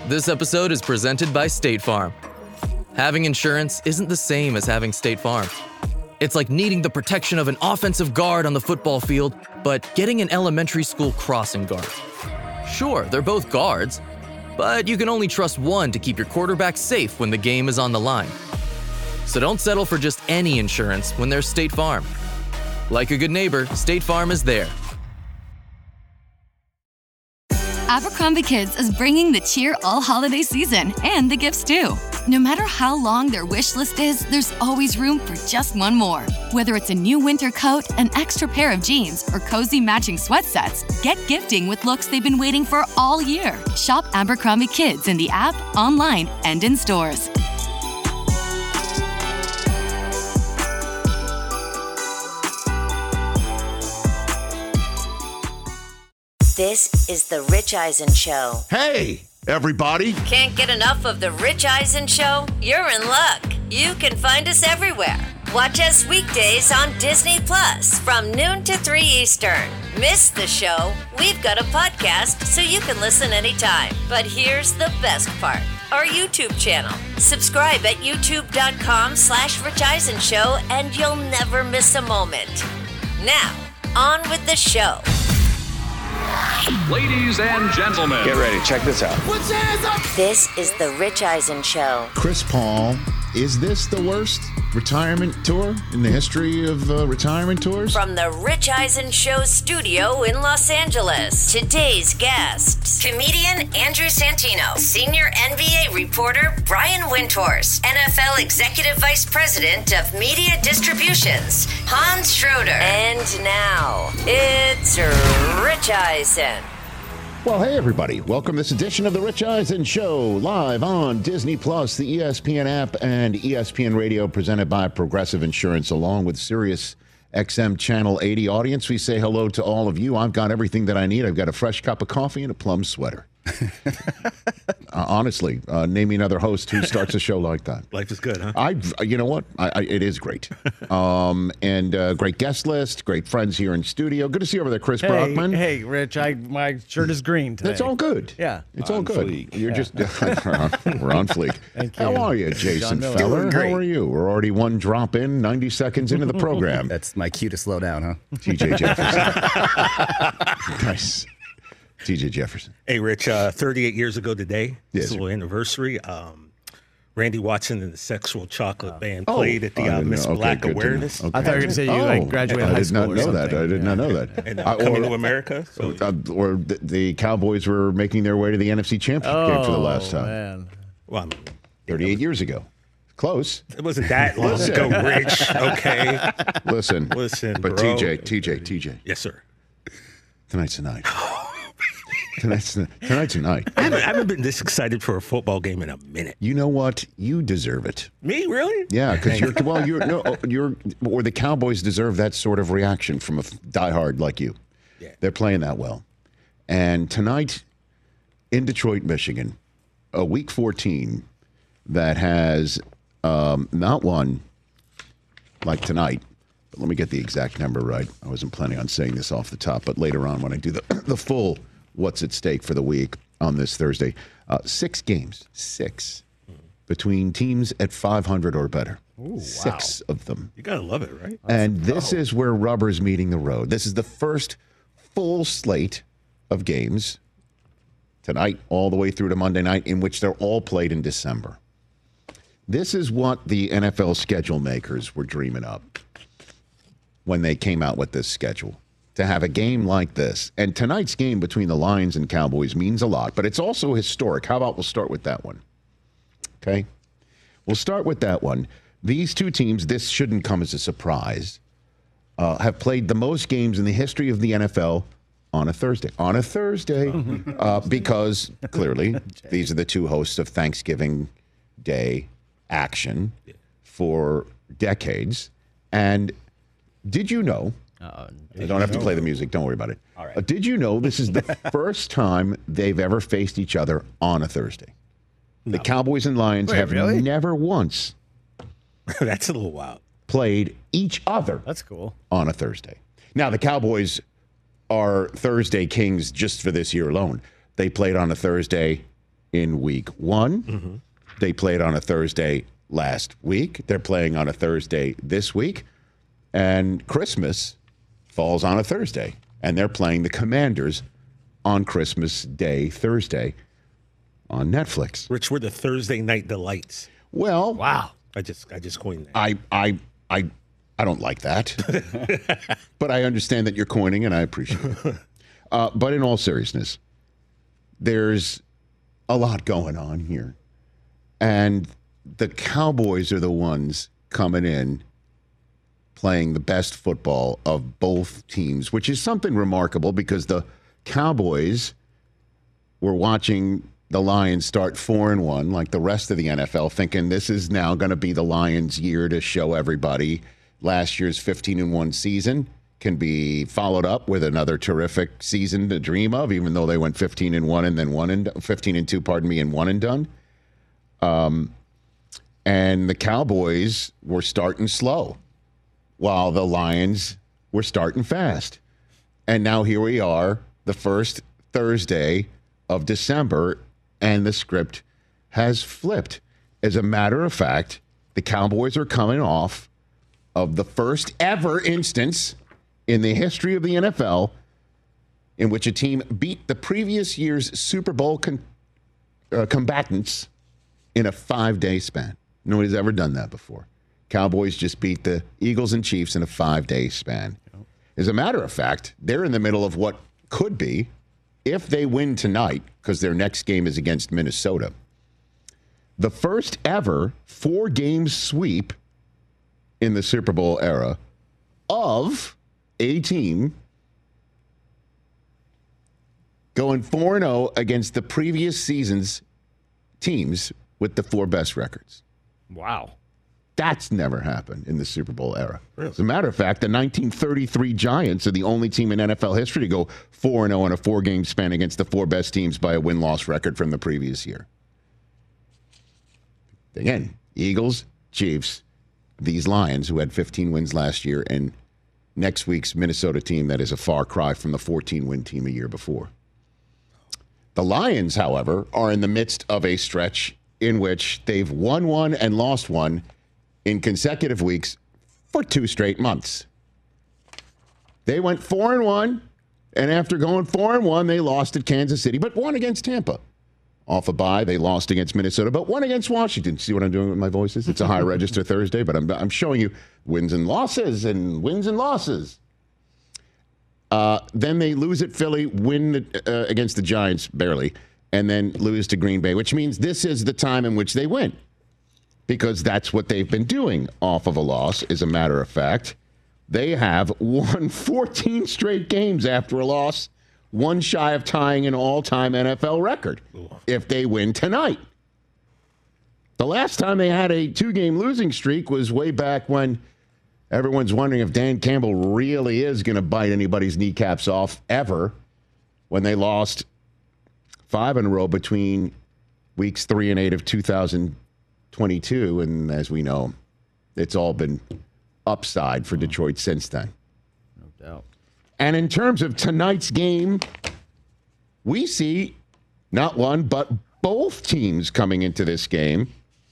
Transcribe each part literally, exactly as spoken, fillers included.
This episode is presented by State Farm. Having insurance isn't the same as having State Farm. It's like needing the protection of an offensive guard on the football field, but getting an elementary school crossing guard. Sure, they're both guards, but you can only trust one to keep your quarterback safe when the game is on the line. So don't settle for just any insurance when there's State Farm. Like a good neighbor, State Farm is there. Abercrombie Kids is bringing the cheer all holiday season and the gifts too. No matter how long their wish list is, there's always room for just one more. Whether it's a new winter coat, an extra pair of jeans, or cozy matching sweat sets, get gifting with looks they've been waiting for all year. Shop Abercrombie Kids in the app, online, and in stores. This is The Rich Eisen Show. Hey, everybody. Can't get enough of The Rich Eisen Show? You're in luck. You can find us everywhere. Watch us weekdays on Disney Plus from noon to three Eastern. Miss the show? We've got a podcast so you can listen anytime. But here's the best part. Our YouTube channel. Subscribe at youtube.com slash Rich Eisen Show and you'll never miss a moment. Now, on with the show. Ladies and gentlemen, get ready. Check this out. Put your hands up. This is The Rich Eisen Show. Chris Paul, is this the worst retirement tour in the history of uh, retirement tours? From The Rich Eisen Show studio in Los Angeles, today's guests, comedian Andrew Santino, senior N B A reporter Brian Windhorst, N F L Executive Vice President of Media Distributions, Hans Schroeder. And now, it's Rich Eisen. Well, hey, everybody. Welcome to this edition of The Rich Eisen Show, live on Disney Plus, the E S P N app, and E S P N Radio, presented by Progressive Insurance, along with Sirius X M Channel eighty audience. We say hello to all of you. I've got everything that I need. I've got a fresh cup of coffee and a plum sweater. uh, honestly, uh, name me another host who starts a show like that. Life is good, huh? I, you know what? I, I, it is great. Um, and uh, great guest list, great friends here in studio. Good to see you over there, Chris hey, Brockman. Hey, Rich, I my shirt is green today. That's all good. Yeah. It's on all good. Fleek. You're Yeah. just, we're, on, we're on fleek. Thank you. How are you, Jason John Miller. Feller? Doing great. How are you? We're already one drop in, ninety seconds into the program. That's my cue to slow down, huh? T J Jefferson. Nice. T J Jefferson. Hey, Rich, uh, thirty-eight years ago today, Yes, it's a little anniversary. Um, Randy Watson and the Sexual Chocolate Band Oh, played at the I uh, didn't Miss know. Okay, Black good to know. Awareness. Okay. I thought you were going to say you like graduated I high did school not or know something. that. I did not know that. And uh, I- Coming or- to America. So, Uh, or the, the Cowboys were making their way to the N F C Championship game for the last time. Oh, man. well, I mean, thirty-eight years ago. Close. it wasn't that long Listen. ago, Rich. Okay. Listen. Listen, But bro. T J, T J, T J, Yes, sir. tonight's the night. tonight's, the, tonight's the night. I haven't, I haven't been this excited for a football game in a minute. You know what? You deserve it. Me, really? Yeah, because you're well. You're no. You're or the Cowboys deserve that sort of reaction from a diehard like you. Yeah. They're playing that well, and tonight in Detroit, Michigan, a Week fourteen that has um, not one like tonight. But let me get the exact number right. I wasn't planning on saying this off the top, but later on when I do the the full what's at stake for the week on this Thursday, uh, six games, six. Between teams at five hundred or better. Ooh, Six wow. of them. You got to love it, right? And this is where rubber's meeting the road. This is the first full slate of games tonight all the way through to Monday night in which they're all played in December. This is what the N F L schedule makers were dreaming up when they came out with this schedule. To have a game like this. And tonight's game between the Lions and Cowboys means a lot, but it's also historic. How about we'll start with that one? Okay, we'll start with that one. These two teams, this shouldn't come as a surprise, uh, have played the most games in the history of the N F L on a Thursday. On a Thursday, uh, because clearly these are the two hosts of Thanksgiving Day action for decades. And did you know, Uh-oh. I don't have to play the music, don't worry about it. All right. Uh, did you know this is the first time they've ever faced each other on a Thursday? The Cowboys and Lions Wait, have really? never once That's a little wild. played each other That's cool. on a Thursday. Now, the Cowboys are Thursday kings just for this year alone. They played on a Thursday in week one. Mm-hmm. They played on a Thursday last week. They're playing on a Thursday this week. And Christmas falls on a Thursday. And they're playing the Commanders on Christmas Day, Thursday, on Netflix. Rich, we're the Thursday night delights. Well, Wow. I just I just coined that. I I I I don't like that. But I understand that you're coining, and I appreciate it. Uh, but in all seriousness, there's a lot going on here. And the Cowboys are the ones coming in playing the best football of both teams, which is something remarkable because the Cowboys were watching the Lions start four and one, like the rest of the N F L, thinking this is now going to be the Lions' year to show everybody last year's fifteen and one season can be followed up with another terrific season to dream of, even though they went fifteen and one and then one and fifteen and two, pardon me, and one and done. Um, and the Cowboys were starting slow, while the Lions were starting fast. And now here we are, the first Thursday of December, and the script has flipped. As a matter of fact, the Cowboys are coming off of the first ever instance in the history of the N F L in which a team beat the previous year's Super Bowl con- uh, combatants in a five-day span. Nobody's ever done that before. Cowboys just beat the Eagles and Chiefs in a five-day span. As a matter of fact, they're in the middle of what could be, if they win tonight, because their next game is against Minnesota, the first ever four-game sweep in the Super Bowl era of a team going four and oh against the previous season's teams with the four best records. Wow. That's never happened in the Super Bowl era. Really? As a matter of fact, the nineteen thirty-three Giants are the only team in N F L history to go four and oh in a four-game span against the four best teams by a win-loss record from the previous year. Again, Eagles, Chiefs, these Lions, who had fifteen wins last year, and next week's Minnesota team that is a far cry from the fourteen-win team a year before. The Lions, however, are in the midst of a stretch in which they've won one and lost one in consecutive weeks for two straight months. They went four and one, and after going four and one, they lost at Kansas City, but won against Tampa. Off a bye, they lost against Minnesota, but won against Washington. See what I'm doing with my voices? It's a high register Thursday, but I'm I'm showing you wins and losses and wins and losses. Uh, then they lose at Philly, win uh, against the Giants barely, and then lose to Green Bay, which means this is the time in which they win, because that's what they've been doing off of a loss. As a matter of fact, they have won fourteen straight games after a loss, one shy of tying an all-time N F L record if they win tonight. The last time they had a two-game losing streak was way back when everyone's wondering if Dan Campbell really is going to bite anybody's kneecaps off ever, when they lost five in a row between weeks three and eight of two thousand twenty-two. And as we know, it's all been upside for Detroit since then. No doubt. And in terms of tonight's game, we see not one, but both teams coming into this game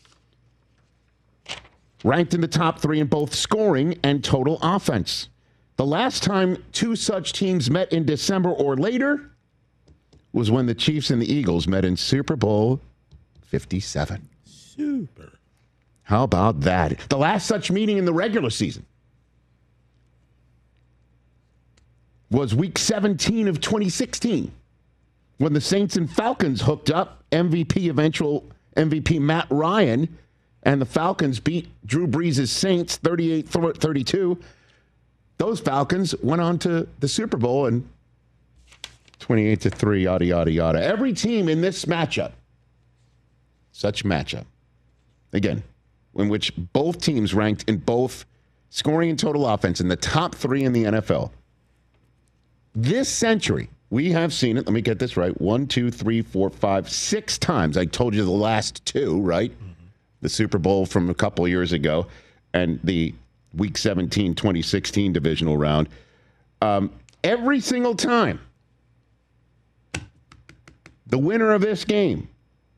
ranked in the top three in both scoring and total offense. The last time two such teams met in December or later was when the Chiefs and the Eagles met in Super Bowl fifty-seven. Super. How about that? The last such meeting in the regular season was week seventeen of twenty sixteen, when the Saints and Falcons hooked up. M V P, eventual M V P Matt Ryan, and the Falcons beat Drew Brees' Saints thirty-eight thirty-two. Those Falcons went on to the Super Bowl and twenty-eight to three, yada, yada, yada. Every team in this matchup, such matchup, again, in which both teams ranked in both scoring and total offense in the top three in the N F L. This century, we have seen it. Let me get this right. One, two, three, four, five, six times. I told you the last two, right? Mm-hmm. The Super Bowl from a couple of years ago and the Week seventeen, twenty sixteen divisional round. Um, every single time, the winner of this game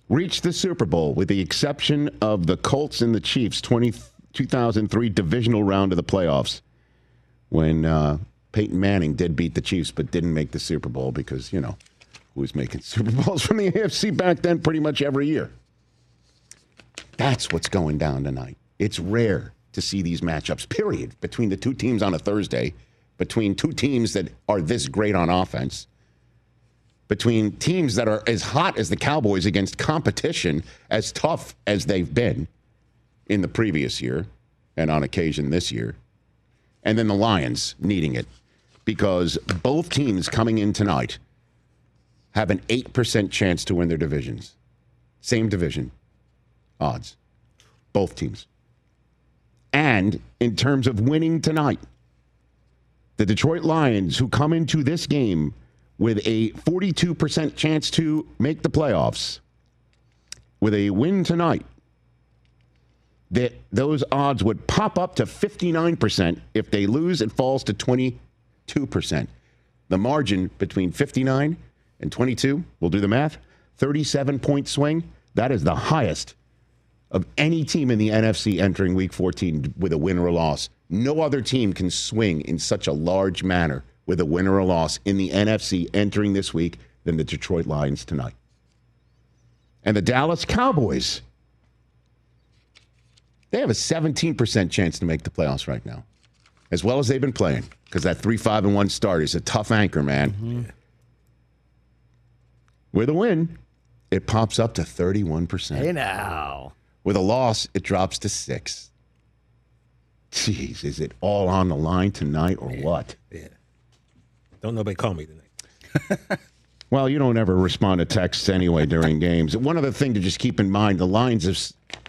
reached the Super Bowl with the exception of the Colts and the Chiefs, twenty, two thousand three divisional round of the playoffs, when uh, Peyton Manning did beat the Chiefs but didn't make the Super Bowl because, you know, who was making Super Bowls from the A F C back then pretty much every year. That's what's going down tonight. It's rare to see these matchups, period, between the two teams on a Thursday, between two teams that are this great on offense, between teams that are as hot as the Cowboys against competition as tough as they've been in the previous year and on occasion this year, and then the Lions needing it because both teams coming in tonight have an eight percent chance to win their divisions. Same division odds. Both teams. And in terms of winning tonight, the Detroit Lions, who come into this game with a forty-two percent chance to make the playoffs, with a win tonight, that those odds would pop up to fifty-nine percent. If they lose, it falls to twenty-two percent. The margin between fifty-nine and twenty-two, we'll do the math, thirty-seven point swing. That is the highest of any team in the N F C entering Week fourteen with a win or a loss. No other team can swing in such a large manner with a win or a loss in the N F C entering this week than the Detroit Lions tonight. And the Dallas Cowboys, they have a seventeen percent chance to make the playoffs right now, as well as they've been playing, because that three five and one start is a tough anchor, man. Mm-hmm. With a win, it pops up to thirty-one percent. Hey, now. With a loss, it drops to six. Jeez, is it all on the line tonight or yeah, what? Yeah. Don't nobody call me tonight. Well, you don't ever respond to texts anyway during games. One other thing to just keep in mind, the Lions have,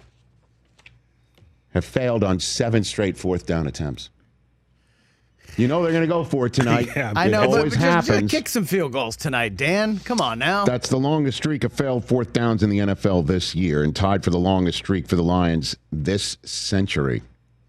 have failed on seven straight fourth down attempts. You know they're going to go for it tonight. Yeah, I know, it but always just, happens. just kick some field goals tonight, Dan. Come on now. That's the longest streak of failed fourth downs in the N F L this year and tied for the longest streak for the Lions this century.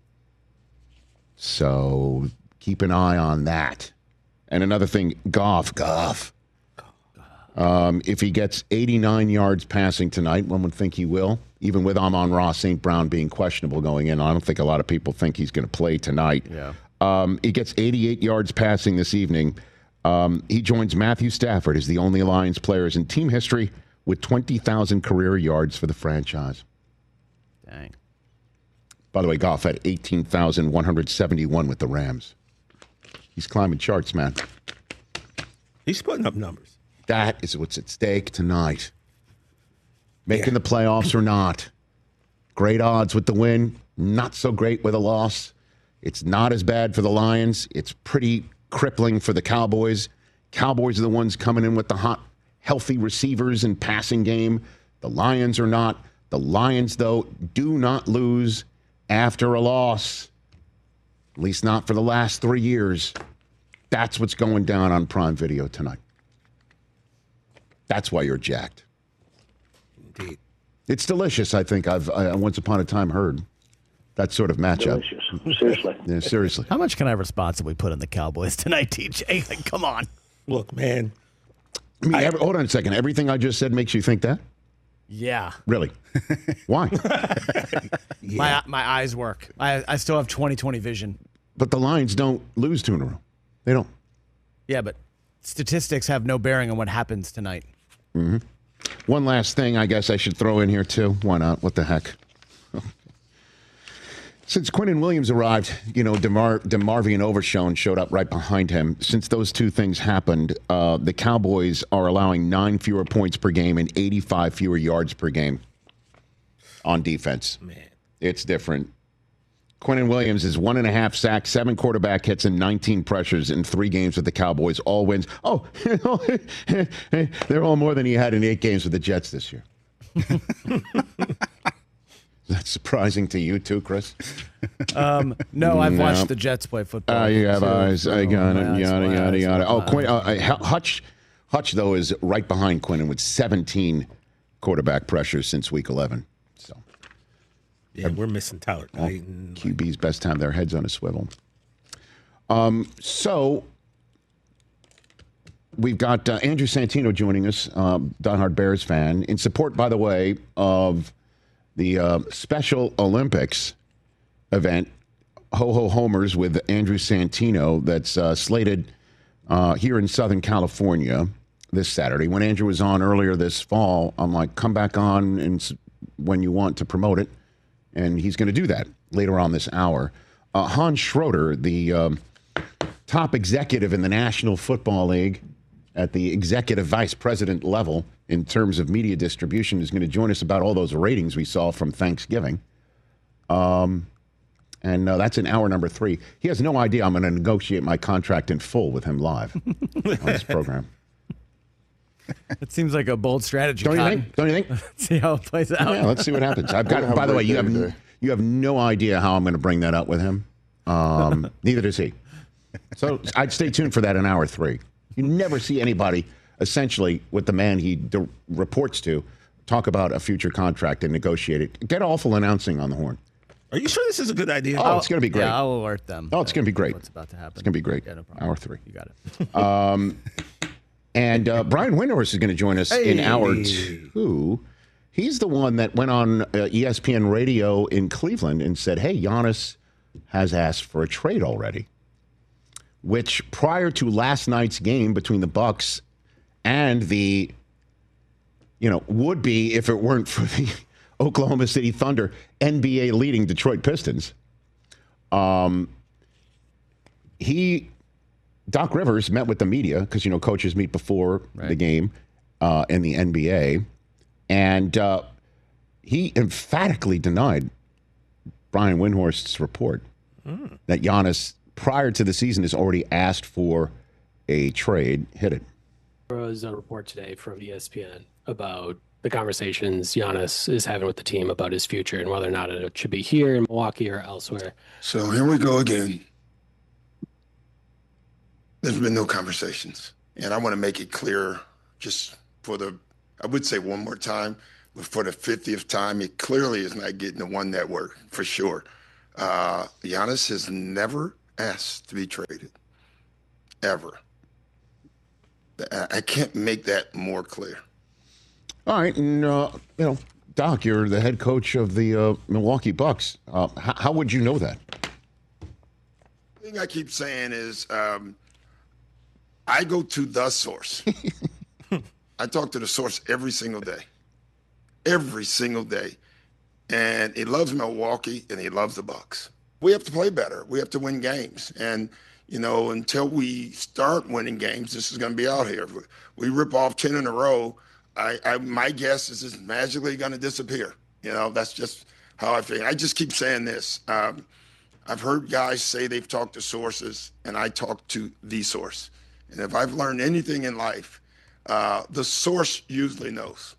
So keep an eye on that. And another thing, Goff, Goff. Um, if he gets eighty-nine yards passing tonight, one would think he will, even with Amon-Ra Saint Brown being questionable going in. I don't think a lot of people think he's going to play tonight. Yeah. Um, he gets eighty-eight yards passing this evening. Um, he joins Matthew Stafford as the only Lions players in team history with twenty thousand career yards for the franchise. Dang. By the way, Goff had eighteen thousand one hundred seventy-one with the Rams. He's climbing charts, man. He's putting up numbers. That is what's at stake tonight. Making Yeah. the playoffs or not. Great odds with the win. Not so great with a loss. It's not as bad for the Lions. It's pretty crippling for the Cowboys. Cowboys are the ones coming in with the hot, healthy receivers and passing game. The Lions are not. The Lions, though, do not lose after a loss. At least not for the last three years. That's what's going down on Prime Video tonight. That's why you're jacked. Indeed. It's delicious, I think. I've I, once upon a time heard that sort of matchup. Delicious. Seriously. Yeah, seriously. How much can I responsibly put in the Cowboys tonight, T J? Like, come on. Look, man. I mean, every, hold on a second. Everything I just said makes you think that? Yeah. Really? Why? Yeah. My my eyes work. I, I still have twenty twenty vision. But the Lions don't lose two in a row. They don't. Yeah, but statistics have no bearing on what happens tonight. Mm-hmm. One last thing I guess I should throw in here, too. Why not? What the heck? Since Quinnen Williams arrived, you know, DeMar- DeMarvion Overshown showed up right behind him. Since those two things happened, uh, the Cowboys are allowing nine fewer points per game and eighty-five fewer yards per game on defense. Man. It's different. Quinnen Williams is one and a half sacks, seven quarterback hits, and nineteen pressures in three games with the Cowboys. All wins. Oh, they're all more than he had in eight games with the Jets this year. Is that surprising to you too, Chris? Um, no, I've No. watched the Jets play football. Uh, you have too. eyes. I got Oh, it. my eyes, Yada, my yada, eyes, yada. my Oh, eyes. Quinn, uh, uh, Hutch, Hutch, though, is right behind Quinnen with seventeen quarterback pressures since week eleven. So Yeah, we're missing Tyler Titan. Q B's best time, their heads on a swivel. Um, so we've got uh, Andrew Santino joining us, uh, diehard Bears fan, in support, by the way, of the uh, Special Olympics event, Ho Ho Homers with Andrew Santino, that's uh, slated uh, here in Southern California this Saturday. When Andrew was on earlier this fall, I'm like, come back on and when you want to promote it. And he's going to do that later on this hour. Uh, Hans Schroeder, the um, top executive in the National Football League at the executive vice president level in terms of media distribution, is going to join us about all those ratings we saw from Thanksgiving. Um, and uh, that's in hour number three. He has no idea I'm going to negotiate my contract in full with him live on this program. It seems like a bold strategy. Don't you Cotton. think? Don't you think? Let's see how it plays out. Yeah, let's see what happens. I've got. By the way, you have n- you have no idea how I'm going to bring that up with him. Um, neither does he. So I'd stay tuned for that in hour three. You never see anybody, essentially, with the man he d- reports to, talk about a future contract and negotiate it. Get awful announcing on the horn. Are you sure this is a good idea? Oh, it's going to be great. Yeah, I'll alert them. Oh, it's going to be great. What's about to happen? It's going to be great. Yeah, no problem. Hour three. You got it. Um, and uh, Brian Windhorst is going to join us Hey. in hour two. He's the one that went on uh, E S P N radio in Cleveland and said, hey, Giannis has asked for a trade already, which prior to last night's game between the Bucks and the, you know, would be, if it weren't for the Oklahoma City Thunder, N B A leading Detroit Pistons. Um, he... Doc Rivers met with the media because, you know, coaches meet before right. the game uh, in the N B A. And uh, he emphatically denied Brian Windhorst's report mm. that Giannis, prior to the season, has already asked for a trade. Hit it. There was a report today from E S P N about the conversations Giannis is having with the team about his future and whether or not it should be here in Milwaukee or elsewhere. So here we go again. There's been no conversations. And I want to make it clear just for the, I would say one more time, but for the fiftieth time, it clearly is not getting the One Network for sure. Uh, Giannis has never asked to be traded, ever. I can't make that more clear. All right. And, uh, you know, Doc, you're the head coach of the uh, Milwaukee Bucks. Uh, h- how would you know that? The thing I keep saying is, um, I go to the source. I talk to the source every single day. Every single day. And he loves Milwaukee and he loves the Bucks. We have to play better. We have to win games. And, you know, until we start winning games, this is going to be out here. We rip off ten in a row. I, I my guess is it's magically going to disappear. You know, that's just how I feel. I just keep saying this. Um, I've heard guys say they've talked to sources, and I talk to the source. And if I've learned anything in life, uh, the source usually knows.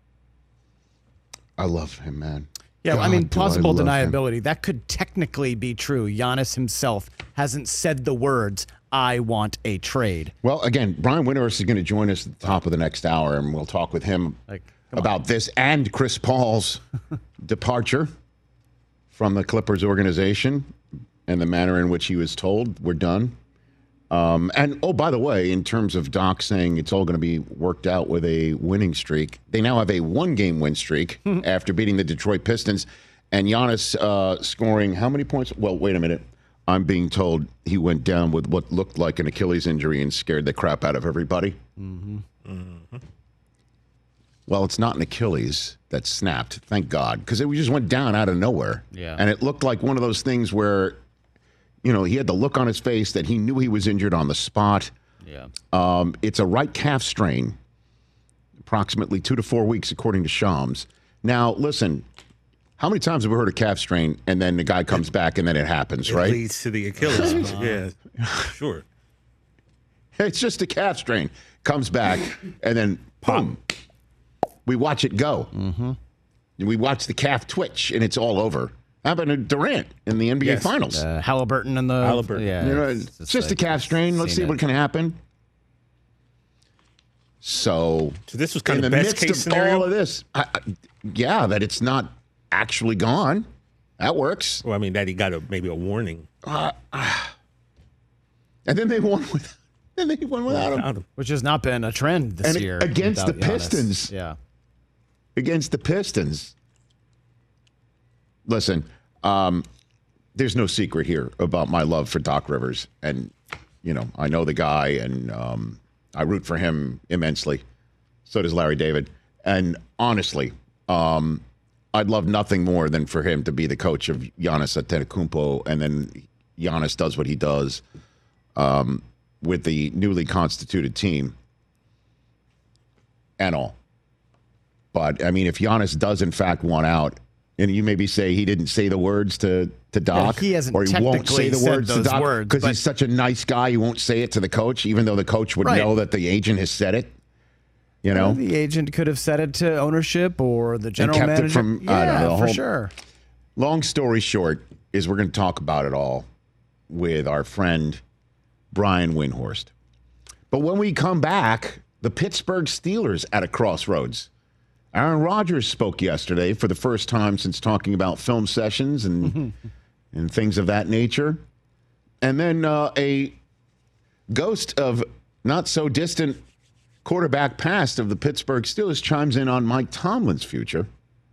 I love him, man. Yeah, God, I mean, do plausible I love deniability. him. That could technically be true. Giannis himself hasn't said the words, I want a trade. Well, again, Brian Windhorst is going to join us at the top of the next hour, and we'll talk with him Like, about on. this and Chris Paul's departure from the Clippers organization and the manner in which he was told we're done. Um, and, oh, by the way, in terms of Doc saying it's all going to be worked out with a winning streak, they now have a one-game win streak after beating the Detroit Pistons. And Giannis uh, scoring how many points? Well, wait a minute. I'm being told he went down with what looked like an Achilles injury and scared the crap out of everybody. Mm-hmm. Mm-hmm. Well, it's not an Achilles that snapped, thank God, because it just went down out of nowhere. Yeah. And it looked like one of those things where, you know, he had the look on his face that he knew he was injured on the spot. Yeah. Um, it's a right calf strain, approximately two to four weeks, according to Shams. Now, listen, how many times have we heard a calf strain and then the guy comes back and then it happens, It right? leads to the Achilles. Yeah, sure. It's just a calf strain. Comes back and then, boom, we watch it go. Mm-hmm. We watch the calf twitch and it's all over. How about a Durant in the N B A Yes. Finals? Uh, Halliburton and the... Halliburton. Yeah, You know, it's it's just a like calf strain. Let's see seen what it. can happen. So, So this was kind in of the best midst case of scenario. all of this, I, I, yeah, that it's not actually gone. That works. Well, I mean, that he got a maybe a warning. Uh, uh, and then they won with and they won without him. him. Which has not been a trend this and year. Against the Giannis. Pistons. Yeah. Against the Pistons. Listen, um, there's no secret here about my love for Doc Rivers. And, you know, I know the guy, and um, I root for him immensely. So does Larry David. And honestly, um, I'd love nothing more than for him to be the coach of Giannis Antetokounmpo, and then Giannis does what he does um, with the newly constituted team and all. But, I mean, if Giannis does, in fact, want out, and you maybe say he didn't say the words to, to Doc, yeah, he hasn't or he won't say the said words those to Doc words, because but... he's such a nice guy, he won't say it to the coach, even though the coach would right. know that the agent has said it. You know, well, the agent could have said it to ownership or the general and kept manager. It from, yeah, I don't know, for whole, sure. Long story short is we're going to talk about it all with our friend Brian Windhorst. But when we come back, the Pittsburgh Steelers at a crossroads. Aaron Rodgers spoke yesterday for the first time since talking about film sessions and and things of that nature. And then uh, a ghost of not so distant quarterback past of the Pittsburgh Steelers chimes in on Mike Tomlin's future.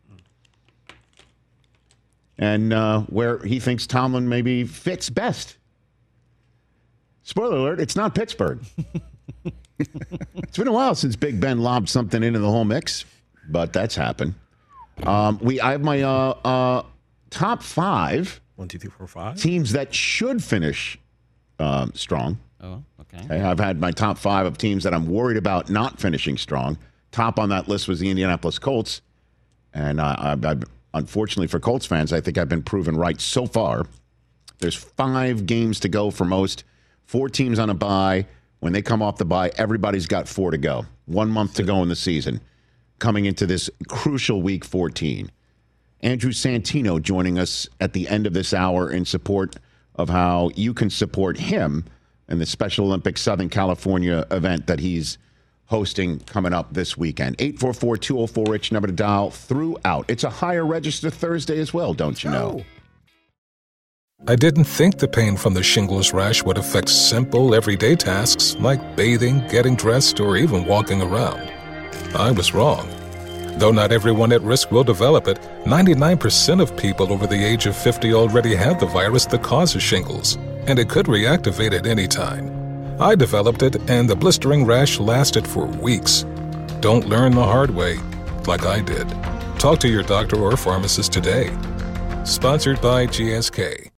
And uh, where he thinks Tomlin maybe fits best. Spoiler alert, it's not Pittsburgh. It's been a while since Big Ben lobbed something into the whole mix, but that's happened. Um, we, I have my uh, uh, top five, One, two, three, four, five. teams that should finish um, strong. Oh, okay. okay. I've had my top five of teams that I'm worried about not finishing strong. Top on that list was the Indianapolis Colts. And uh, I, I, unfortunately for Colts fans, I think I've been proven right so far. There's five games to go for most. Four teams on a bye. When they come off the bye, everybody's got four to go. One month to go in the season. Coming into this crucial week fourteen. Andrew Santino joining us at the end of this hour in support of how you can support him in the Special Olympics Southern California event that he's hosting coming up this weekend. eight four four, two oh four, RICH, number to dial throughout. It's a higher register Thursday as well, don't you know? I didn't think the pain from the shingles rash would affect simple, everyday tasks like bathing, getting dressed, or even walking around. I was wrong. Though not everyone at risk will develop it, ninety-nine percent of people over the age of fifty already have the virus that causes shingles, and it could reactivate at any time. I developed it, and the blistering rash lasted for weeks. Don't learn the hard way, like I did. Talk to your doctor or pharmacist today. Sponsored by G S K.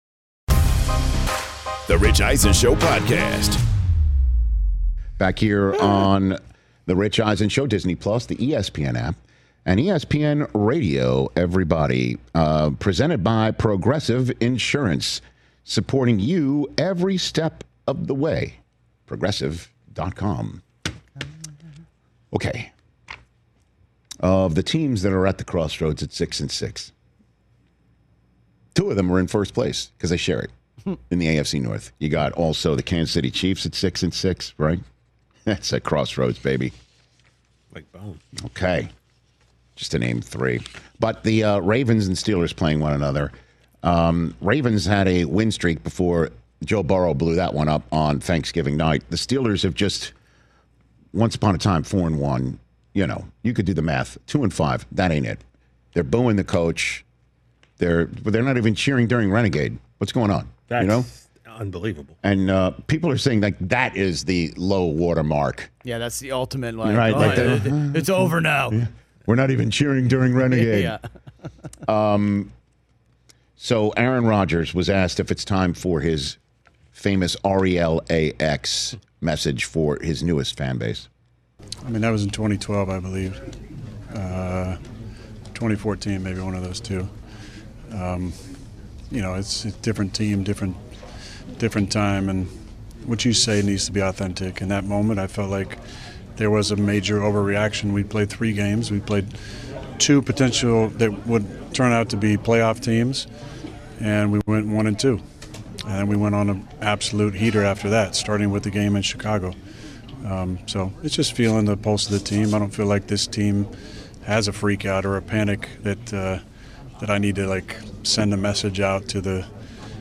The Rich Eisen Show podcast. Back here on the Rich Eisen Show, Disney Plus, the E S P N app, and E S P N Radio, everybody. Uh, presented by Progressive Insurance, supporting you every step of the way. Progressive dot com. Okay. Of the teams that are at the crossroads at six and six, two of them are in first place because they share it. In the A F C North, you got also the Kansas City Chiefs at six and six, right? That's a crossroads, baby. Like bone. Okay, just to name three. But the uh, Ravens and Steelers playing one another. Um, Ravens had a win streak before Joe Burrow blew that one up on Thanksgiving night. The Steelers have just, once upon a time, four and one. You know, you could do the math. Two and five. That ain't it. They're booing the coach. They're they're not even cheering during Renegade. What's going on? That's you know? Unbelievable. And uh, people are saying like that is the low water mark. Yeah, that's the ultimate. Like, right, oh, like the, it, it's over now. Yeah. We're not even cheering during Renegade. Yeah. um, so Aaron Rodgers was asked if it's time for his famous R E L A X message for his newest fan base. I mean, that was in twenty twelve, I believe. Uh, twenty fourteen, maybe one of those two. Um, you know, it's a different team, different different time, and what you say needs to be authentic. In that moment, I felt like there was a major overreaction. We played three games. We played two potential that would turn out to be playoff teams, and we went one and two. And then we went on an absolute heater after that, starting with the game in Chicago. Um, so it's just feeling the pulse of the team. I don't feel like this team has a freak out or a panic that uh, that I need to like send a message out to the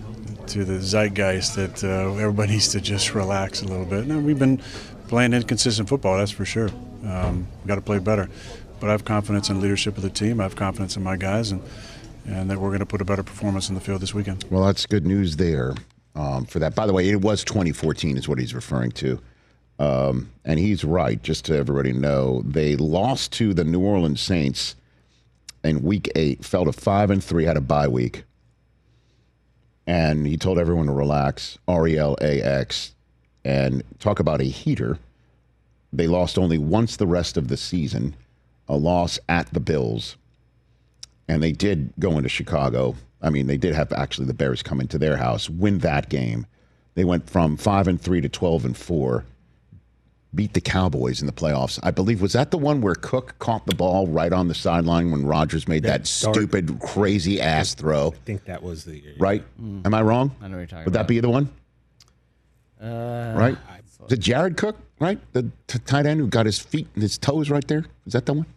to the zeitgeist that uh, everybody needs to just relax a little bit. No, we've been playing inconsistent football, that's for sure. Um, we've got to play better. But I have confidence in the leadership of the team. I have confidence in my guys, and, and that we're going to put a better performance in the field this weekend. Well, that's good news there um, for that. By the way, it was twenty fourteen is what he's referring to. Um, and he's right, just to everybody know. They lost to the New Orleans Saints in week eight, fell to five and three, had a bye week. And he told everyone to relax, R E L A X, and talk about a heater. They lost only once the rest of the season, a loss at the Bills. And they did go into Chicago. I mean, they did have actually the Bears come into their house, win that game. They went from five and three to twelve and four, beat the Cowboys in the playoffs. I believe, was that the one where Cook caught the ball right on the sideline when Rodgers made that, that stupid, crazy ass throw? I think that was the right. Mm. Am I wrong? I know what you're talking Would about. that be the one? Uh, right. Is it Jared Cook? Right, the t- tight end who got his feet, his toes right there. Is that the one?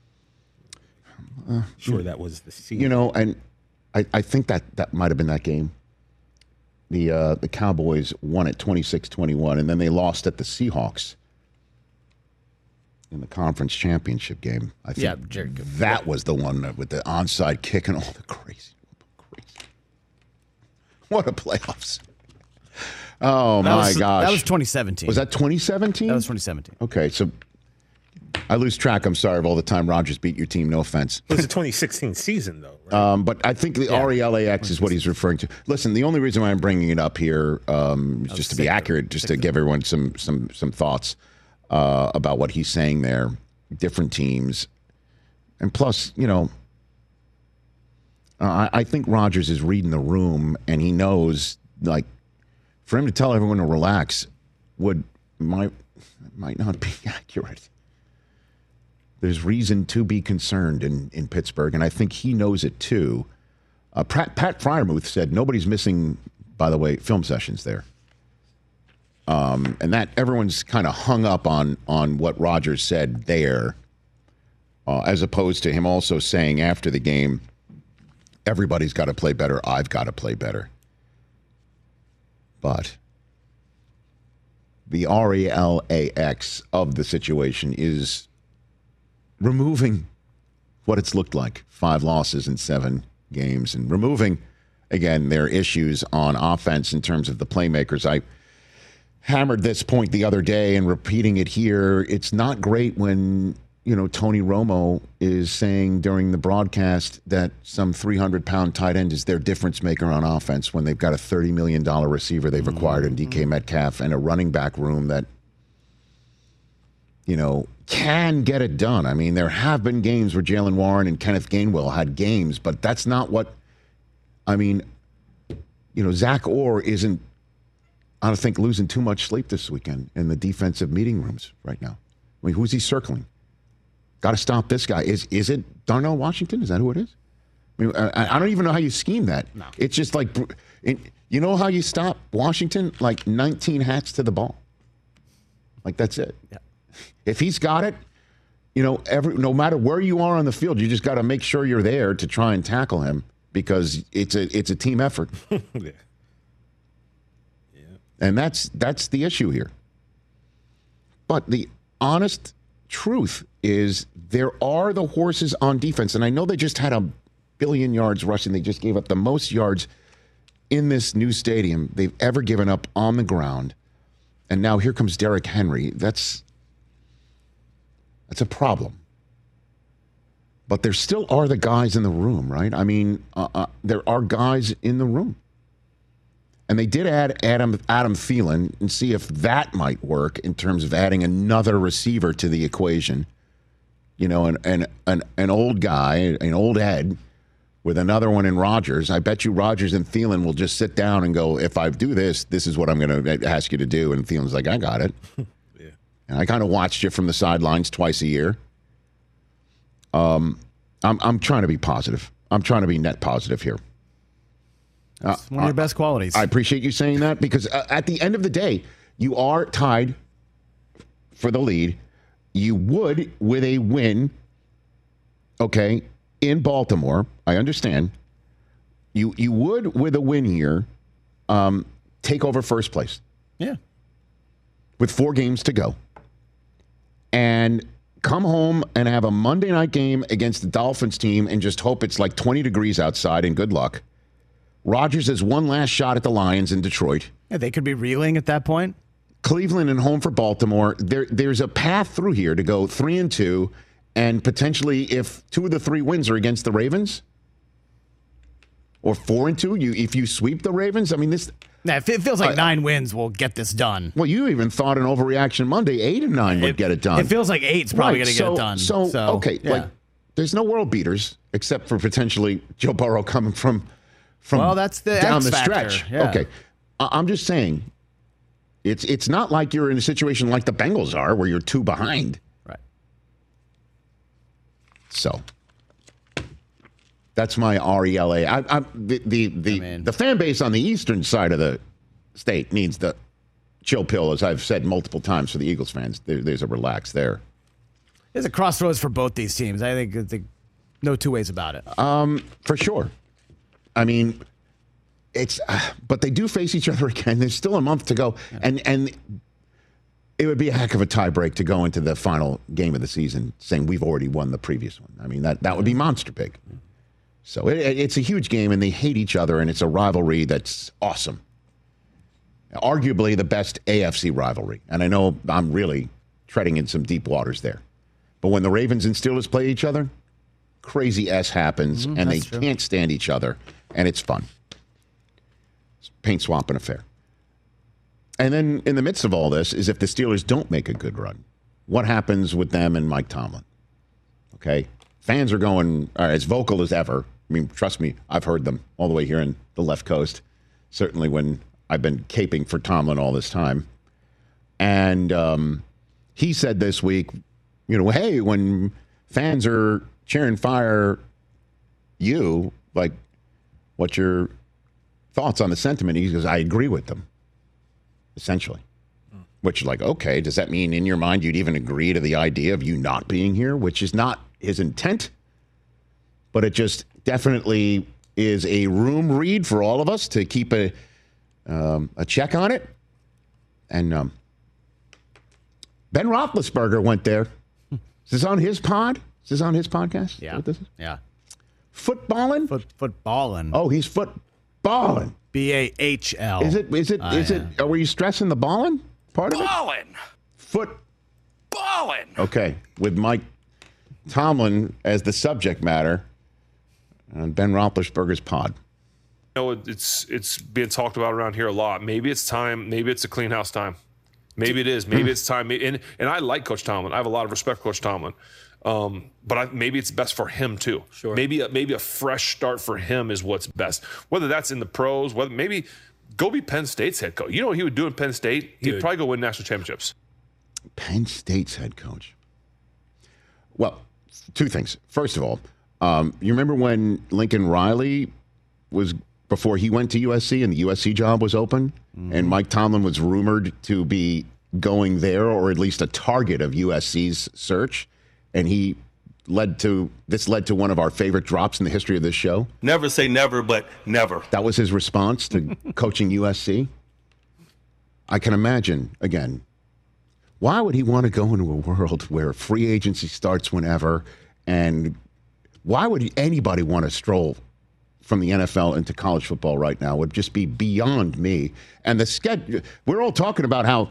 Uh, sure, that was the season. You know, and I, I think that that might have been that game. The uh, the Cowboys won it twenty-six twenty-one, and then they lost at the Seahawks in the conference championship game. I think yeah, Jared Cook. That was the one with the onside kick and all the crazy, crazy. What a playoffs! Oh, that my was, gosh. That was twenty seventeen. Was that twenty seventeen? That was twenty seventeen. Okay, so I lose track, I'm sorry, of all the time Rodgers beat your team. No offense. It was the twenty sixteen season, though, right? Um, but I think the Yeah. R E L A X is what he's referring to. Listen, the only reason why I'm bringing it up here um, is just to be accurate, just to give everyone some some some thoughts uh, about what he's saying there. Different teams. And plus, you know, uh, I, I think Rodgers is reading the room, and he knows, like, for him to tell everyone to relax would might might not be accurate. There's reason to be concerned in, in Pittsburgh, and I think he knows it too. Uh, Pat, Pat Fryermuth said nobody's missing, by the way, film sessions there. Um, and that everyone's kind of hung up on on what Rodgers said there, uh, as opposed to him also saying after the game, everybody's got to play better, I've got to play better. But the R E L A X of the situation is removing what it's looked like. Five losses in seven games. And removing, again, their issues on offense in terms of the playmakers. I hammered this point the other day and repeating it here. It's not great when, you know, Tony Romo is saying during the broadcast that some three hundred pound tight end is their difference maker on offense when they've got a thirty million dollars receiver they've acquired in D K Metcalf and a running back room that, you know, can get it done. I mean, there have been games where Jaylen Warren and Kenneth Gainwell had games, but that's not what, I mean, you know, Zach Orr isn't, I don't think, losing too much sleep this weekend in the defensive meeting rooms right now. I mean, who's he circling? Got to stop this guy. Is is it Darnell Washington? Is that who it is? I mean, I, I don't even know how you scheme that. No. It's just like, it, you know how you stop Washington? Like nineteen hats to the ball. Like, that's it. Yeah. If he's got it, you know, every no matter where you are on the field, you just got to make sure you're there to try and tackle him because it's a it's a team effort. yeah. Yeah. And that's that's the issue here. But the honest truth is there are the horses on defense, and I know they just had a billion yards rushing. They just gave up the most yards in this new stadium they've ever given up on the ground. And now here comes Derrick Henry. That's that's a problem. But there still are the guys in the room, right? I mean, uh, uh, there are guys in the room. And they did add Adam Adam Thielen and see if that might work in terms of adding another receiver to the equation. You know, an an an, an old guy, an old head, with another one in Rodgers. I bet you Rodgers and Thielen will just sit down and go, if I do this, this is what I'm going to ask you to do. And Thielen's like, I got it. yeah. And I kind of watched you from the sidelines twice a year. Um, I'm I'm trying to be positive. I'm trying to be net positive here. Uh, one of your best qualities. I appreciate you saying that because uh, at the end of the day, you are tied for the lead. You would, with a win, okay, in Baltimore, I understand. You you would, with a win here, um, take over first place. Yeah. With four games to go. And come home and have a Monday night game against the Dolphins team and just hope it's like twenty degrees outside and good luck. Rodgers has one last shot at the Lions in Detroit. Yeah, they could be reeling at that point. Cleveland and home for Baltimore. There, there's a path through here to go three and two, and potentially, if two of the three wins are against the Ravens, or four and two, you if you sweep the Ravens. I mean, this. Nah, it feels like uh, nine wins will get this done. Well, you even thought an overreaction Monday, eight and nine would it, get it done. It feels like eight's probably right. going to so, get it done. So, so okay, yeah. like there's no world beaters except for potentially Joe Burrow coming from from well, that's the down X the factor. stretch. Yeah. Okay, I- I'm just saying, it's it's not like you're in a situation like the Bengals are, where you're two behind. Right. So. That's my R E L A. I, I, the the the, I mean, the fan base on the eastern side of the state needs the chill pill, as I've said multiple times for the Eagles fans. There, there's a relax there. There's a crossroads for both these teams. I think, I think no two ways about it. Um, for sure. I mean, it's uh, but they do face each other again. There's still a month to go, yeah. and and it would be a heck of a tiebreak to go into the final game of the season saying we've already won the previous one. I mean, that that would be monster big. So it, it's a huge game, and they hate each other, and it's a rivalry that's awesome. Arguably the best A F C rivalry. And I know I'm really treading in some deep waters there. But when the Ravens and Steelers play each other, crazy S happens, Mm-hmm, and they true. can't stand each other, and it's fun. It's a paint swapping affair. And then in the midst of all this is if the Steelers don't make a good run, what happens with them and Mike Tomlin? Okay? Fans are going uh, as vocal as ever. I mean, trust me, I've heard them all the way here in the left coast, certainly when I've been caping for Tomlin all this time. And um, he said this week, you know, hey, when fans are cheering fire you, like, what's your thoughts on the sentiment? He goes, I agree with them, essentially. Mm. Which is like, okay, does that mean in your mind you'd even agree to the idea of you not being here, which is not his intent, but it just definitely is a room read for all of us to keep a um, a check on it. And um, Ben Roethlisberger went there. Is this on his pod? Is this on his podcast? Yeah. What this is? Yeah. Footballing? Foot footballing. Oh, he's footballing. B A H L. Is it? Is it? Uh, is yeah. it? Are you stressing the balling part of it? Ballin'. Foot. Ballin'. Okay, with Mike Tomlin as the subject matter on Ben Roethlisberger's pod. You know, it's it's being talked about around here a lot. Maybe it's time. Maybe it's a clean house time. Maybe it is. Maybe it's time. And and I like Coach Tomlin. I have a lot of respect for Coach Tomlin. Um, but I, maybe it's best for him too. Sure. Maybe a, maybe a fresh start for him is what's best. Whether that's in the pros, whether maybe go be Penn State's head coach. You know what he would do in Penn State? He'd Dude. probably go win national championships. Penn State's head coach. Well, two things. First of all, um, you remember when Lincoln Riley was, before he went to U S C and the U S C job was open, mm-hmm. and Mike Tomlin was rumored to be going there, or at least a target of U S C's search, and he led to, this led to one of our favorite drops in the history of this show. Never say never, but never. That was his response to coaching U S C. I can imagine, again, why would he want to go into a world where free agency starts whenever, and why would anybody want to stroll from the N F L into college football right now? It would just be beyond me. And the schedule, we're all talking about how,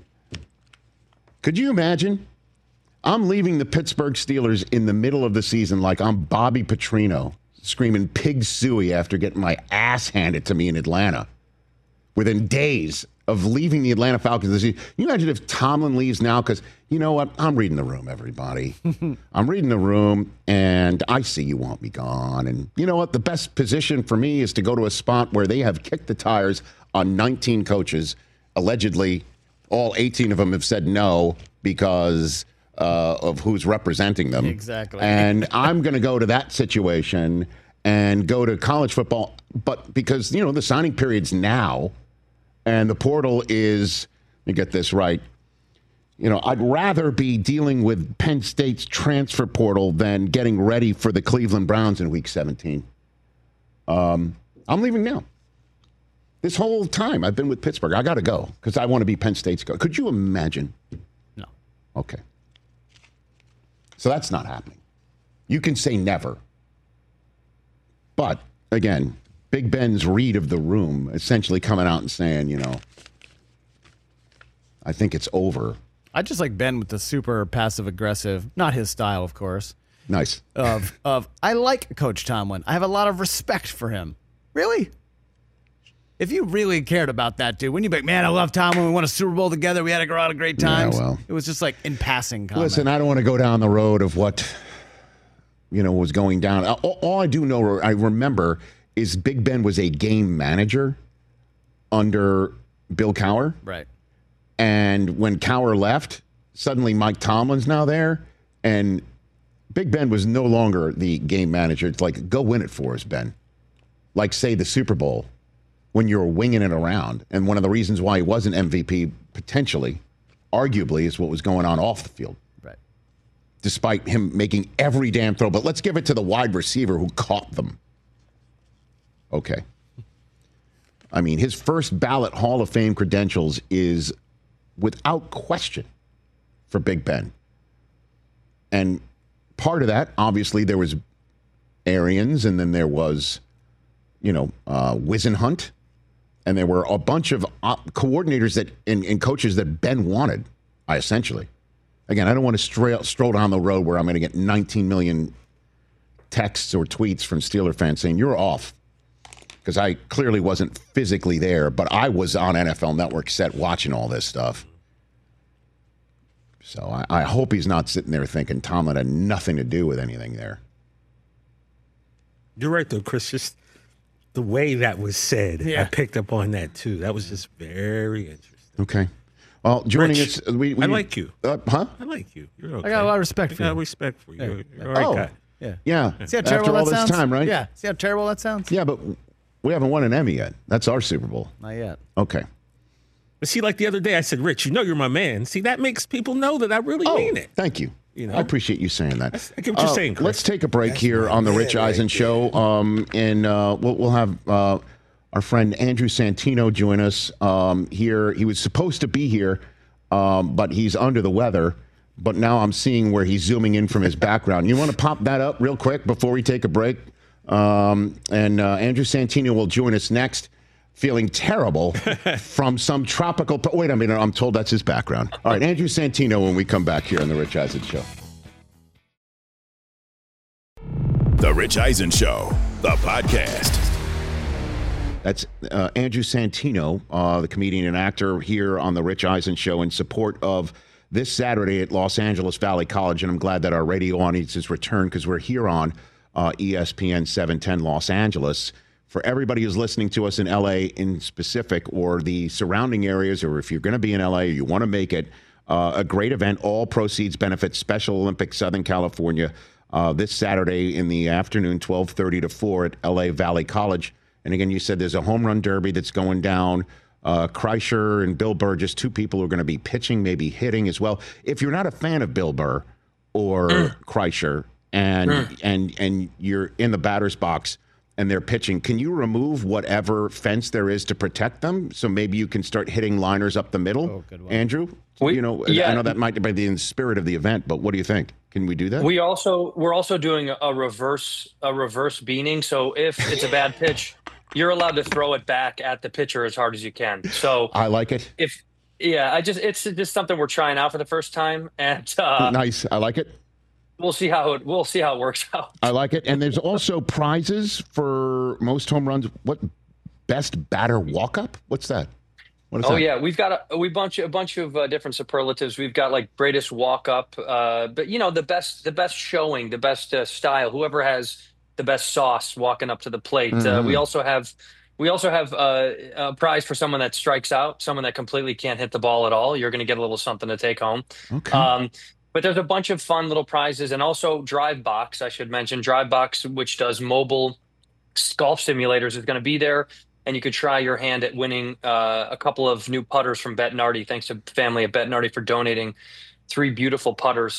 could you imagine? I'm leaving the Pittsburgh Steelers in the middle of the season like I'm Bobby Petrino screaming pig suey after getting my ass handed to me in Atlanta within days of leaving the Atlanta Falcons this season. Can you imagine if Tomlin leaves now? Because you know what? I'm reading the room, everybody. I'm reading the room, and I see you want me gone. And you know what? The best position for me is to go to a spot where they have kicked the tires on nineteen coaches. Allegedly, all eighteen of them have said no because uh, of who's representing them. Exactly. And I'm going to go to that situation and go to college football. But because, you know, the signing period's now, and the portal is, let me get this right, you know, I'd rather be dealing with Penn State's transfer portal than getting ready for the Cleveland Browns in week seventeen. Um, I'm leaving now. This whole time I've been with Pittsburgh. I got to go because I want to be Penn State's coach. Could you imagine? No. Okay. So that's not happening. You can say never. But, again, Big Ben's read of the room, essentially coming out and saying, you know, I think it's over. I just like Ben with the super passive aggressive, not his style, of course. Nice. Of of I like Coach Tomlin. I have a lot of respect for him. Really? If you really cared about that, dude, wouldn't you be like, man, I love Tomlin. We won a Super Bowl together. We had a lot of great times. Yeah, well. It was just like in passing comment. Listen, I don't want to go down the road of what, you know, was going down. All, all I do know, I remember, is Big Ben was a game manager under Bill Cowher. Right. And when Cowher left, suddenly Mike Tomlin's now there. And Big Ben was no longer the game manager. It's like, go win it for us, Ben. Like, say, the Super Bowl, when you were winging it around. And one of the reasons why he wasn't M V P, potentially, arguably, is what was going on off the field. Right. Despite him making every damn throw. But let's give it to the wide receiver who caught them. Okay. I mean, his first ballot Hall of Fame credentials is without question for Big Ben. And part of that, obviously, there was Arians, and then there was, you know, uh, Wisenhunt, and there were a bunch of uh, coordinators that and, and coaches that Ben wanted, I essentially. Again, I don't want to stroll, stroll down the road where I'm going to get nineteen million texts or tweets from Steeler fans saying, you're off. Because I clearly wasn't physically there, but I was on N F L Network set watching all this stuff. So I, I hope he's not sitting there thinking Tomlin had nothing to do with anything there. You're right, though, Chris. Just the way that was said, Yeah. I picked up on that, too. That was just very interesting. Okay. Well, joining Rich, us, we, we I like you. Uh, huh? I like you. You're okay. I got a lot of respect I for got you. respect for you. Yeah. You're, you're all Oh. right guy. Yeah. Yeah. See how terrible After all that this sounds? time, right? Yeah. See how terrible that sounds? Yeah, but we haven't won an Emmy yet. That's our Super Bowl. Not yet. Okay. But see, like the other day, I said, Rich, you know you're my man. See, that makes people know that I really Oh, mean it. thank you. You know? I appreciate you saying that. I get what you're Uh, saying, Chris. Let's take a break here on the Rich Eisen Show, um, and uh, we'll, we'll have uh, our friend Andrew Santino join us um, here. He was supposed to be here, um, but he's under the weather. But now I'm seeing where he's zooming in from his background. You want to pop that up real quick before we take a break? Um, and uh, Andrew Santino will join us next, feeling terrible from some tropical... Wait a minute, I'm told that's his background. All right, Andrew Santino when we come back here on the Rich Eisen Show. The Rich Eisen Show, the podcast. That's uh, Andrew Santino, uh, the comedian and actor here on the Rich Eisen Show in support of this Saturday at Los Angeles Valley College. And I'm glad that our radio audience has returned because we're here on uh, E S P N seven ten Los Angeles. For everybody who's listening to us in L A in specific or the surrounding areas, or if you're going to be in L A or you want to make it, uh, a great event. All proceeds benefit Special Olympics Southern California uh, this Saturday in the afternoon, twelve thirty to four at L A Valley College. And again, you said there's a home run derby that's going down. Uh, Kreischer and Bill Burr, just two people who are going to be pitching, maybe hitting as well. If you're not a fan of Bill Burr or mm. Kreischer and mm. and and you're in the batter's box and they're pitching, can you remove whatever fence there is to protect them? So maybe you can start hitting liners up the middle, Oh, good one. Andrew? We- you know, yeah. I know that might be in the spirit of the event, but what do you think? Can we do that? We also we're also doing a reverse a reverse beaning. So if it's a bad pitch, you're allowed to throw it back at the pitcher as hard as you can. So I like it. if yeah, I just it's just something we're trying out for the first time, and uh, Nice. I like it. we'll see how it we'll see how it works out. I like it. And there's also prizes for most home runs. What best batter walk up? What's that? What is Oh that? yeah, we've got a we bunch a bunch of uh, different superlatives. We've got like greatest walk up, uh, but you know the best the best showing, the best uh, style. Whoever has the best sauce walking up to the plate. Uh, Mhm. we also have we also have uh, a prize for someone that strikes out, someone that completely can't hit the ball at all. You're going to get a little something to take home. Okay. Um, but there's a bunch of fun little prizes, and also Drive Box. I should mention Drive Box, which does mobile golf simulators, is going to be there. And you could try your hand at winning uh, a couple of new putters from Bettinardi. Thanks to the family at Bettinardi for donating three beautiful putters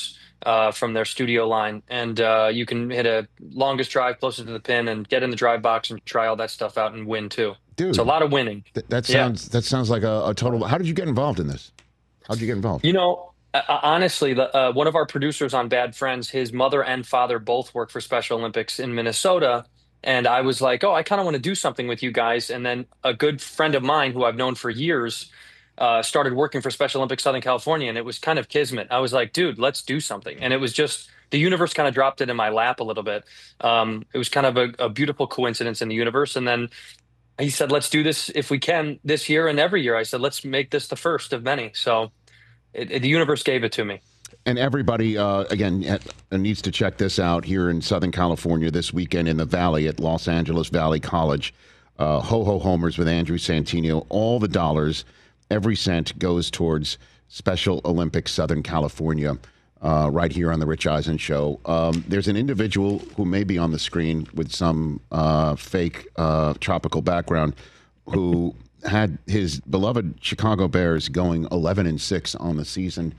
uh, from their studio line. And uh, you can hit a longest drive closest to the pin and get in the drive box and try all that stuff out and win too. Dude, it's a lot of winning. Th- that sounds yeah. that sounds like a, a total. How did you get involved in this? How did you get involved? You know, uh, honestly, the, uh, one of our producers on Bad Friends, his mother and father both work for Special Olympics in Minnesota. And I was like, oh, I kind of want to do something with you guys. And then a good friend of mine who I've known for years uh, started working for Special Olympics Southern California. And it was kind of kismet. I was like, dude, let's do something. And it was just the universe kind of dropped it in my lap a little bit. Um, it was kind of a, a beautiful coincidence in the universe. And then he said, let's do this if we can this year and every year. I said, let's make this the first of many. So it, it, the universe gave it to me. And everybody, uh, again, needs to check this out here in Southern California this weekend in the Valley at Los Angeles Valley College. Uh, Ho-Ho Homers with Andrew Santino. All the dollars, every cent goes towards Special Olympics Southern California. Uh, right here on the Rich Eisen Show. Um, there's an individual who may be on the screen with some uh, fake uh, tropical background who had his beloved Chicago Bears going eleven and six on the season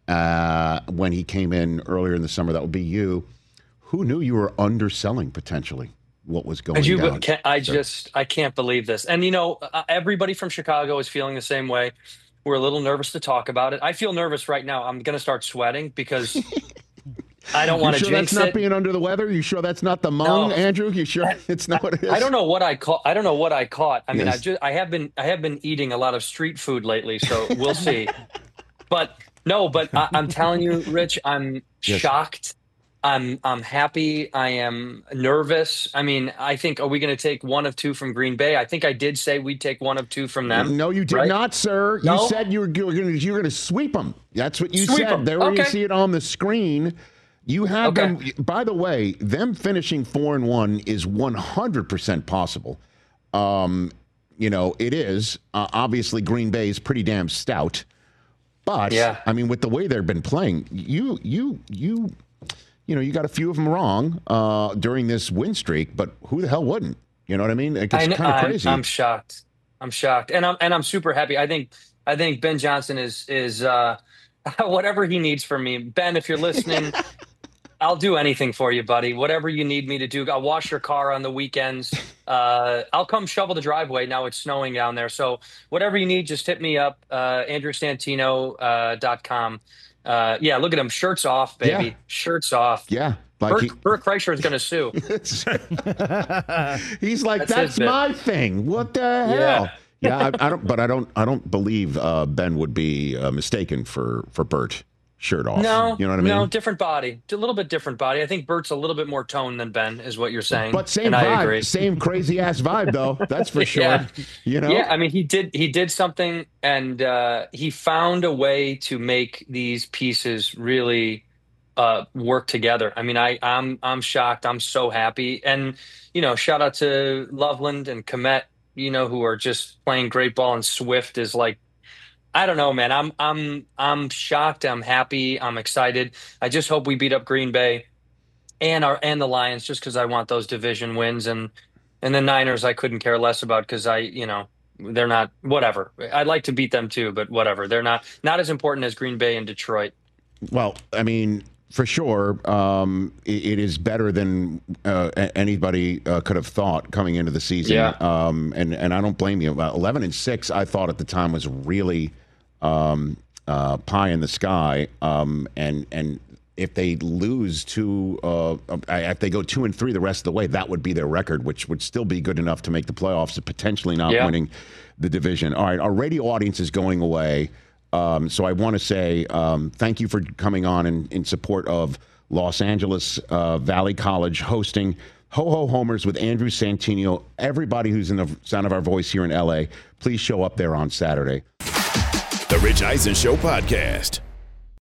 uh, when he came in earlier in the summer. That would be you. Who knew you were underselling potentially what was going you, down? Can, I just, I can't believe this. And, you know, uh, everybody from Chicago is feeling the same way. We're a little nervous to talk about it. I feel nervous right now. I'm going to start sweating because I don't want to sure jinx that's not it. being under the weather? You sure that's not the mung, No. Andrew? You sure it's not what it is? I don't know what I caught. I don't know what I caught. I mean, Yes. I just I have been I have been eating a lot of street food lately, so we'll see. But no, but I, I'm telling you, Rich, I'm Yes. shocked. I'm I'm happy. I am nervous. I mean, I think, are we going to take one of two from Green Bay? I think I did say we'd take one of two from them. No, you did right? not, sir. No? You said you were, you were going you were to sweep them. That's what you Sweep said. 'em. There where you Okay. see it on the screen. You have Okay. them. By the way, them finishing four and one is one hundred percent possible. Um, you know, it is. Uh, obviously, Green Bay is pretty damn stout. But, Yeah. I mean, with the way they've been playing, you, you, you, you know, you got a few of them wrong uh, during this win streak, but who the hell wouldn't? You know what I mean? It's I kind know, of I'm, crazy. I'm shocked. I'm shocked, and I'm and I'm super happy. I think I think Ben Johnson is is uh, whatever he needs from me. Ben, if you're listening, I'll do anything for you, buddy. Whatever you need me to do. I'll wash your car on the weekends. Uh, I'll come shovel the driveway. Now it's snowing down there, so whatever you need, just hit me up. Uh, Andrew Santino dot com. Uh, yeah, look at him. Shirts off, baby. Yeah. Shirts off. Yeah. Like Bert, he, Bert Kreischer is going to sue. He's like, That's that's, his bit." my thing. What the hell? Yeah. Yeah, I, I don't. But I don't. I don't believe uh, Ben would be uh, mistaken for for Bert shirt off. No, you know what I mean? No, different body, a little bit different body. I think Bert's a little bit more toned than Ben, is what you're saying. But same and I agree. vibe, same crazy ass vibe, though. That's for sure. Yeah. You know. Yeah, I mean, he did he did something, and uh, he found a way to make these pieces really uh, work together. I mean, I I'm I'm shocked. I'm so happy, and you know, shout out to Loveland and Komet, you know, who are just playing great ball, and Swift is like, I don't know, man. I'm I'm I'm shocked. I'm happy. I'm excited. I just hope we beat up Green Bay and our and the Lions, just because I want those division wins, and and the Niners I couldn't care less about because I, you know, they're not whatever. I'd like to beat them too, but whatever. They're not not as important as Green Bay and Detroit. Well, I mean, for sure, um, it, it is better than uh, a- anybody uh, could have thought coming into the season. Yeah. Um, and and I don't blame you. Uh, Eleven and six, I thought at the time was really um, uh, pie in the sky. Um, and and if they lose to, uh, if they go two and three the rest of the way, that would be their record, which would still be good enough to make the playoffs, and potentially not Yeah. winning the division. All right, our radio audience is going away. Um, so I want to say um, thank you for coming on in, in support of Los Angeles uh, Valley College hosting Ho-Ho Homers with Andrew Santino. Everybody who's in the sound of our voice here in L A, please show up there on Saturday. The Rich Eisen Show podcast.